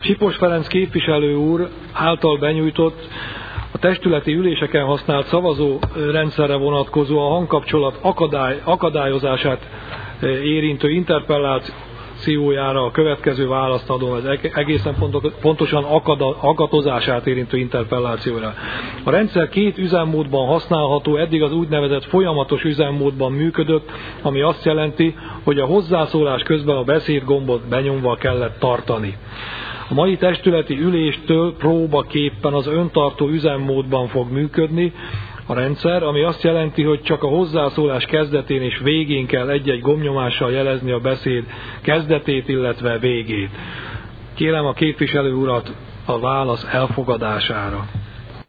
Sipos Ferenc képviselő úr által benyújtott a testületi üléseken használt szavazórendszerre vonatkozó a hangkapcsolat akadályozását érintő interpellációjára a következő választ adom, ez egészen pontosan akadozását érintő interpellációra. A rendszer két üzemmódban használható, eddig az úgynevezett folyamatos üzemmódban működött, ami azt jelenti, hogy a hozzászólás közben a beszédgombot benyomva kellett tartani. A mai testületi üléstől próbaképpen az öntartó üzemmódban fog működni a rendszer, ami azt jelenti, hogy csak a hozzászólás kezdetén és végén kell egy-egy gombnyomással jelezni a beszéd kezdetét, illetve végét. Kérem a képviselő urat a válasz elfogadására.